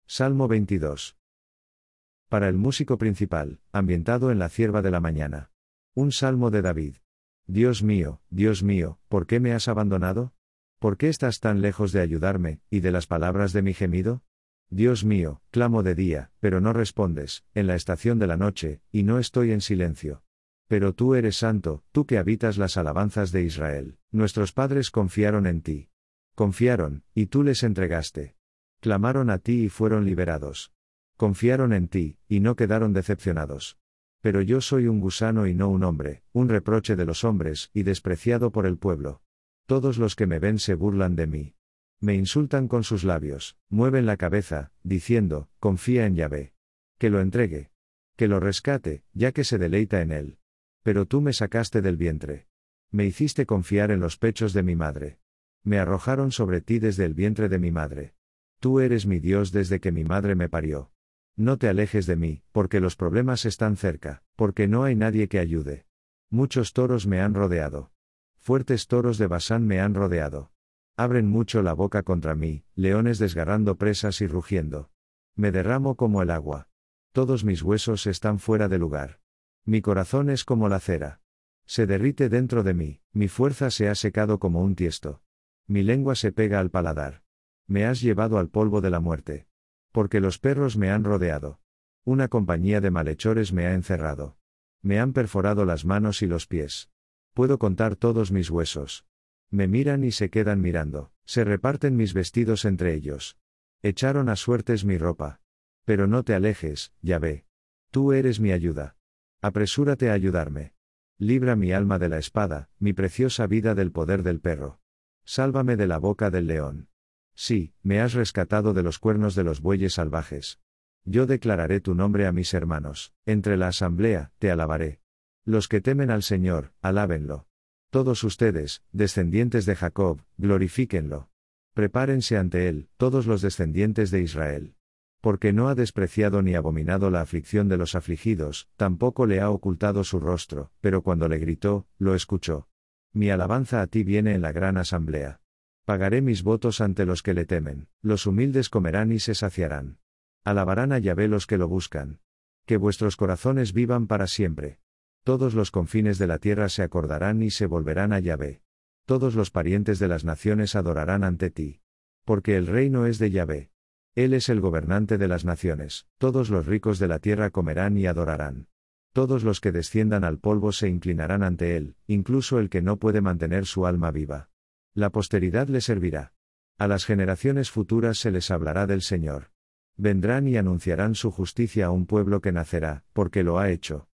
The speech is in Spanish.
Salmo 22. Para el músico principal, ambientado en la cierva de la mañana. Un salmo de David. Dios mío, ¿por qué me has abandonado? ¿Por qué estás tan lejos de ayudarme, y de las palabras de mi gemido? Dios mío, clamo de día, pero no respondes, en la estación de la noche, y no estoy en silencio. Pero tú eres santo, tú que habitas las alabanzas de Israel, nuestros padres confiaron en ti. Confiaron, y tú les entregaste. Clamaron a ti y fueron liberados. Confiaron en ti, y no quedaron decepcionados. Pero yo soy un gusano y no un hombre, un reproche de los hombres, y despreciado por el pueblo. Todos los que me ven se burlan de mí. Me insultan con sus labios, mueven la cabeza, diciendo, confía en Yahvé. Que lo entregue. Que lo rescate, ya que se deleita en él. Pero tú me sacaste del vientre. Me hiciste confiar en los pechos de mi madre. Me arrojaron sobre ti desde el vientre de mi madre. Tú eres mi Dios desde que mi madre me parió. No te alejes de mí, porque los problemas están cerca, porque no hay nadie que ayude. Muchos toros me han rodeado. Fuertes toros de Basán me han rodeado. Abren mucho la boca contra mí, leones desgarrando presas y rugiendo. Me derramo como el agua. Todos mis huesos están fuera de lugar. Mi corazón es como la cera. Se derrite dentro de mí, mi fuerza se ha secado como un tiesto. Mi lengua se pega al paladar. Me has llevado al polvo de la muerte. Porque los perros me han rodeado. Una compañía de malhechores me ha encerrado. Me han perforado las manos y los pies. Puedo contar todos mis huesos. Me miran y se quedan mirando, se reparten mis vestidos entre ellos. Echaron a suertes mi ropa. Pero no te alejes, Yahvé. Tú eres mi ayuda. Apresúrate a ayudarme. Libra mi alma de la espada, mi preciosa vida del poder del perro. Sálvame de la boca del león. Sí, me has rescatado de los cuernos de los bueyes salvajes. Yo declararé tu nombre a mis hermanos, entre la asamblea, te alabaré. Los que temen al Señor, alábenlo. Todos ustedes, descendientes de Jacob, glorifíquenlo. Prepárense ante él, todos los descendientes de Israel. Porque no ha despreciado ni abominado la aflicción de los afligidos, tampoco le ha ocultado su rostro, pero cuando le gritó, lo escuchó. Mi alabanza a ti viene en la gran asamblea. Pagaré mis votos ante los que le temen, los humildes comerán y se saciarán. Alabarán a Yahvé los que lo buscan. Que vuestros corazones vivan para siempre. Todos los confines de la tierra se acordarán y se volverán a Yahvé. Todos los parientes de las naciones adorarán ante ti. Porque el reino es de Yahvé. Él es el gobernante de las naciones, todos los ricos de la tierra comerán y adorarán. Todos los que desciendan al polvo se inclinarán ante él, incluso el que no puede mantener su alma viva. La posteridad le servirá. A las generaciones futuras se les hablará del Señor. Vendrán y anunciarán su justicia a un pueblo que nacerá, porque lo ha hecho.